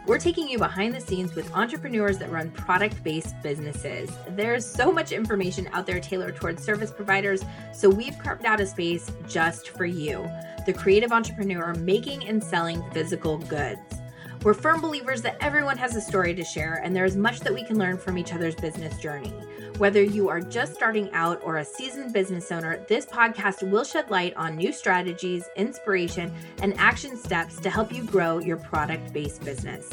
We're taking you behind the scenes with entrepreneurs that run product-based businesses. There's so much information out there tailored towards service providers, so we've carved out a space just for you, the creative entrepreneur making and selling physical goods. We're firm believers that everyone has a story to share, and there is much that we can learn from each other's business journey. Whether you are just starting out or a seasoned business owner, this podcast will shed light on new strategies, inspiration, and action steps to help you grow your product-based business.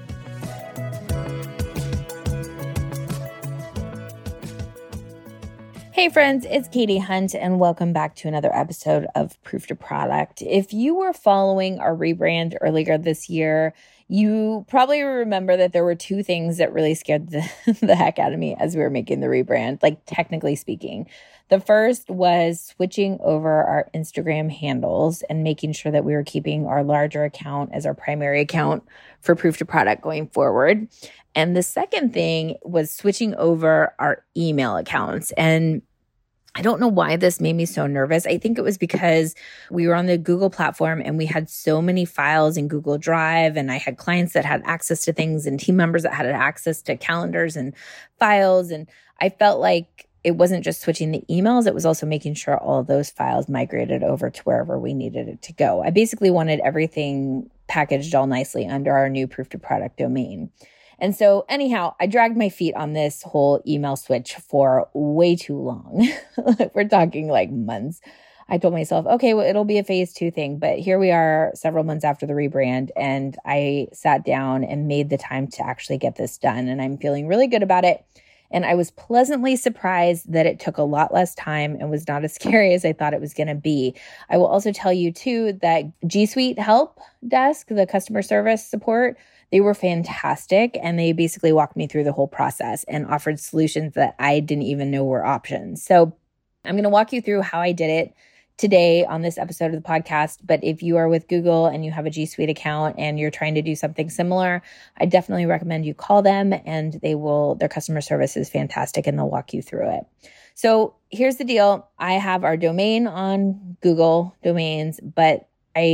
Hey friends, it's Katie Hunt and welcome back to another episode of Proof to Product. If you were following our rebrand earlier this year, you probably remember that there were two things that really scared the heck out of me as we were making the rebrand, like technically speaking. The first was switching over our Instagram handles and making sure that we were keeping our larger account as our primary account for Proof to Product going forward. And the second thing was switching over our email accounts. And I don't know why this made me so nervous. I think it was because we were on the Google platform and we had so many files in Google Drive, and I had clients that had access to things and team members that had access to calendars and files. And I felt like it wasn't just switching the emails, it was also making sure all of those files migrated over to wherever we needed it to go. I basically wanted everything packaged all nicely under our new Proof to Product domain. And so anyhow, I dragged my feet on this whole email switch for way too long. We're talking like months. I told myself, okay, well, it'll be a phase 2 thing. But here we are several months after the rebrand, and I sat down and made the time to actually get this done. And I'm feeling really good about it. And I was pleasantly surprised that it took a lot less time and was not as scary as I thought it was going to be. I will also tell you too that G Suite Help Desk, the customer service support, they were fantastic, and they basically walked me through the whole process and offered solutions that I didn't even know were options. So I'm going to walk you through how I did it today on this episode of the podcast. But if you are with Google and you have a G Suite account and you're trying to do something similar, I definitely recommend you call them, and their customer service is fantastic and they'll walk you through it. So here's the deal. I have our domain on Google Domains, but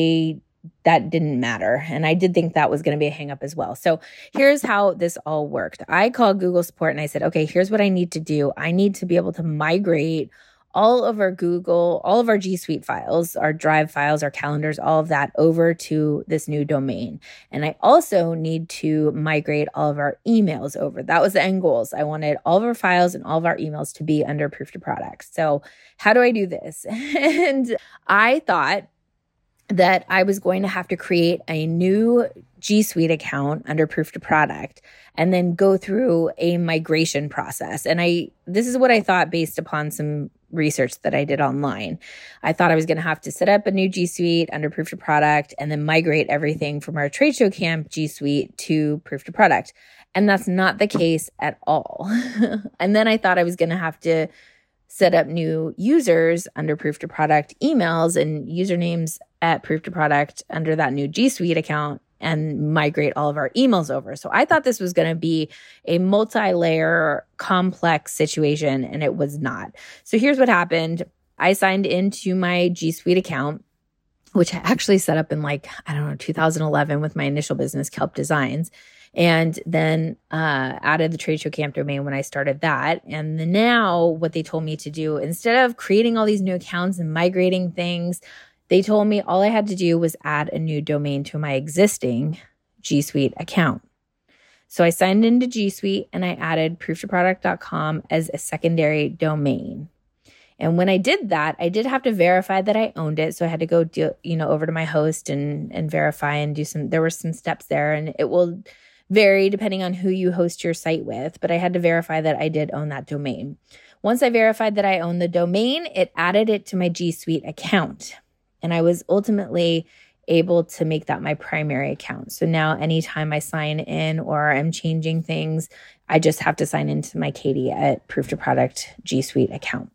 that didn't matter. And I did think that was going to be a hang up as well. So here's how this all worked. I called Google support and I said, okay, here's what I need to do. I need to be able to migrate all of our G Suite files, our Drive files, our calendars, all of that over to this new domain. And I also need to migrate all of our emails over. That was the end goals. I wanted all of our files and all of our emails to be under Proof to Product. So how do I do this? And I thought that I was going to have to create a new G Suite account under Proof to Product and then go through a migration process. And this is what I thought based upon some research that I did online. I thought I was going to have to set up a new G Suite under Proof to Product and then migrate everything from our Trade Show Camp G Suite to Proof to Product. And that's not the case at all. And then I thought I was going to have to set up new users under Proof to Product emails and usernames at Proof to Product under that new G Suite account and migrate all of our emails over. So I thought this was going to be a multi-layer complex situation, and it was not. So here's what happened. I signed into my G Suite account, which I actually set up in 2011 with my initial business, Kelp Designs. And then added the Trade Show Camp domain when I started that. And then now what they told me to do, instead of creating all these new accounts and migrating things, they told me all I had to do was add a new domain to my existing G Suite account. So I signed into G Suite and I added prooftoproduct.com as a secondary domain. And when I did that, I did have to verify that I owned it. So I had to go over to my host and verify and there were some steps there, and it will vary depending on who you host your site with, but I had to verify that I did own that domain. Once I verified that I owned the domain, it added it to my G Suite account. And I was ultimately able to make that my primary account. So now anytime I sign in or I'm changing things, I just have to sign into my Katie at Proof to Product G Suite account.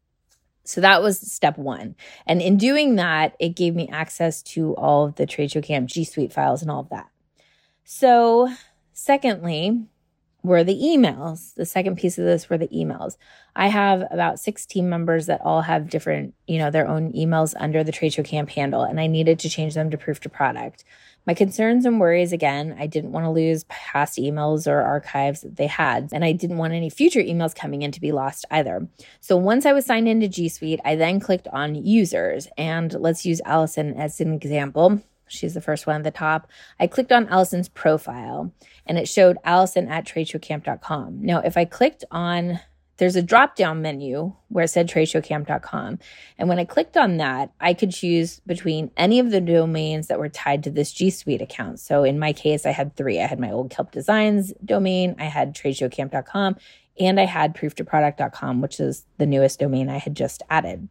So that was step 1. And in doing that, it gave me access to all of the Trade Show Camp G Suite files and all of that. So secondly, were the emails. The second piece of this were the emails. I have about 6 team members that all have different, their own emails under the Trade Show Camp handle, and I needed to change them to Proof to Product. My concerns and worries, again, I didn't want to lose past emails or archives that they had, and I didn't want any future emails coming in to be lost either. So once I was signed into G Suite, I then clicked on users, and let's use Allison as an example. She's the first one at the top. I clicked on Allison's profile, and it showed Allison at tradeshowcamp.com. Now, if I clicked on, there's a drop-down menu where it said tradeshowcamp.com. And when I clicked on that, I could choose between any of the domains that were tied to this G Suite account. So in my case, I had 3. I had my old Kelp Designs domain, I had tradeshowcamp.com, and I had prooftoproduct.com, which is the newest domain I had just added.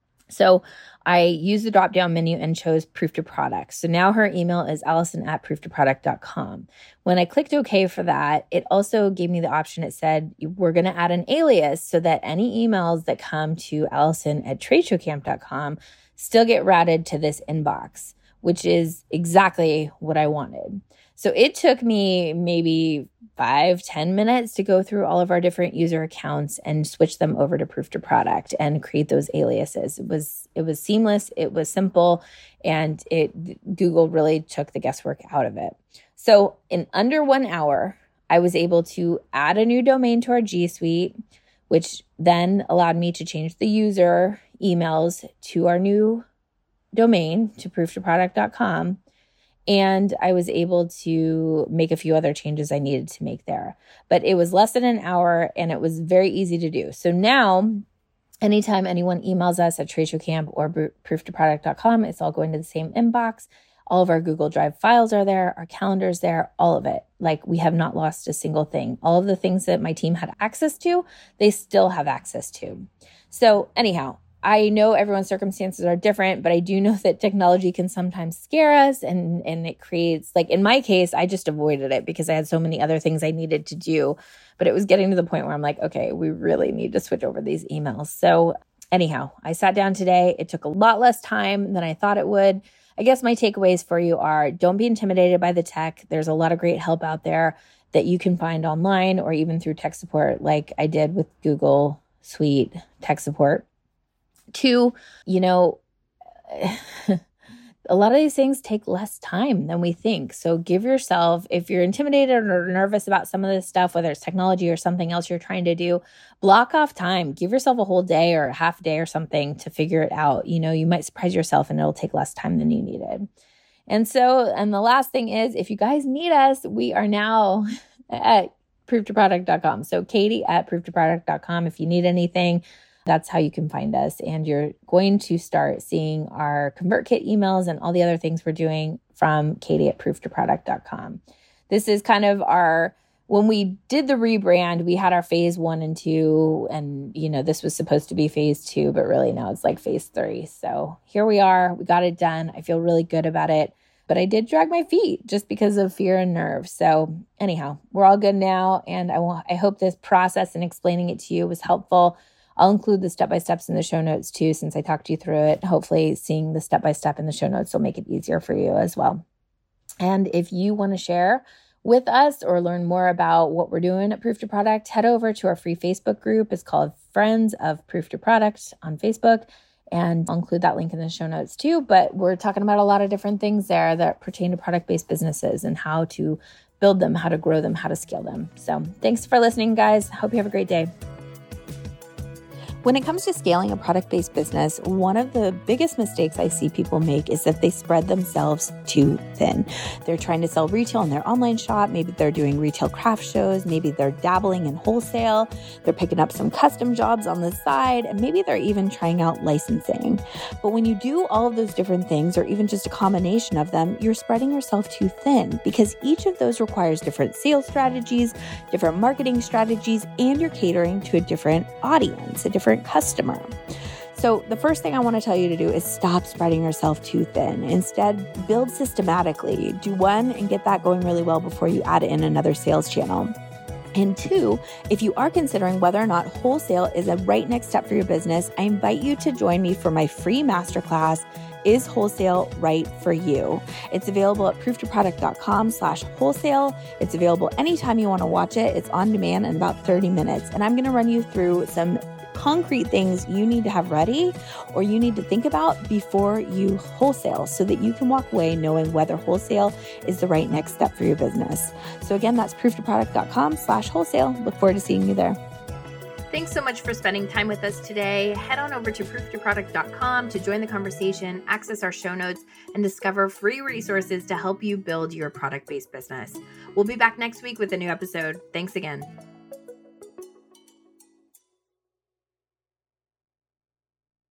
So I used the drop-down menu and chose Proof to Product. So now her email is Allison at prooftoproduct.com. When I clicked OK for that, it also gave me the option. It said, we're going to add an alias so that any emails that come to Allison at tradeshowcamp.com still get routed to this inbox, which is exactly what I wanted. So it took me maybe 5-10 minutes to go through all of our different user accounts and switch them over to Proof to Product and create those aliases. It was seamless, it was simple, and Google really took the guesswork out of it. So in under 1 hour, I was able to add a new domain to our G Suite, which then allowed me to change the user emails to our new domain, to prooftoproduct.com. And I was able to make a few other changes I needed to make there. But it was less than an hour, and it was very easy to do. So now, anytime anyone emails us at tradeshowcamp or prooftoproduct.com, it's all going to the same inbox. All of our Google Drive files are there, our calendar's there, all of it. Like, we have not lost a single thing. All of the things that my team had access to, they still have access to. So anyhow, I know everyone's circumstances are different, but I do know that technology can sometimes scare us, and it creates, like in my case, I just avoided it because I had so many other things I needed to do. But it was getting to the point where I'm like, okay, we really need to switch over these emails. So anyhow, I sat down today. It took a lot less time than I thought it would. I guess my takeaways for you are, don't be intimidated by the tech. There's a lot of great help out there that you can find online or even through tech support, like I did with Google Suite tech support. 2, a lot of these things take less time than we think. So give yourself, if you're intimidated or nervous about some of this stuff, whether it's technology or something else you're trying to do, block off time. Give yourself a whole day or a half day or something to figure it out. You might surprise yourself and it'll take less time than you needed. And the last thing is, if you guys need us, we are now at prooftoproduct.com. So Katie at prooftoproduct.com. If you need anything, that's how you can find us. And you're going to start seeing our ConvertKit emails and all the other things we're doing from Katie at prooftoproduct.com. This is kind of when we did the rebrand, we had our phase 1 and 2, and this was supposed to be phase 2, but really now it's like phase 3. So here we are, we got it done. I feel really good about it, but I did drag my feet just because of fear and nerves. So anyhow, we're all good now. And I hope this process and explaining it to you was helpful. I'll include the step-by-steps in the show notes too, since I talked you through it. Hopefully seeing the step-by-step in the show notes will make it easier for you as well. And if you want to share with us or learn more about what we're doing at Proof to Product, head over to our free Facebook group. It's called Friends of Proof to Product on Facebook. And I'll include that link in the show notes too. But we're talking about a lot of different things there that pertain to product-based businesses and how to build them, how to grow them, how to scale them. So thanks for listening, guys. Hope you have a great day. When it comes to scaling a product-based business, one of the biggest mistakes I see people make is that they spread themselves too thin. They're trying to sell retail in their online shop. Maybe they're doing retail craft shows. Maybe they're dabbling in wholesale. They're picking up some custom jobs on the side, and maybe they're even trying out licensing. But when you do all of those different things, or even just a combination of them, you're spreading yourself too thin, because each of those requires different sales strategies, different marketing strategies, and you're catering to a different audience, a different customer. So the first thing I want to tell you to do is stop spreading yourself too thin. Instead, build systematically. Do one and get that going really well before you add in another sales channel. And 2, if you are considering whether or not wholesale is a right next step for your business, I invite you to join me for my free masterclass, is wholesale right for you? It's available at prooftoproduct.com/wholesale. It's available anytime you want to watch it. It's on demand in about 30 minutes. And I'm going to run you through some concrete things you need to have ready or you need to think about before you wholesale so that you can walk away knowing whether wholesale is the right next step for your business. So again, that's prooftoproduct.com/wholesale. Look forward to seeing you there. Thanks so much for spending time with us today. Head on over to prooftoproduct.com to join the conversation, access our show notes, and discover free resources to help you build your product-based business. We'll be back next week with a new episode. Thanks again.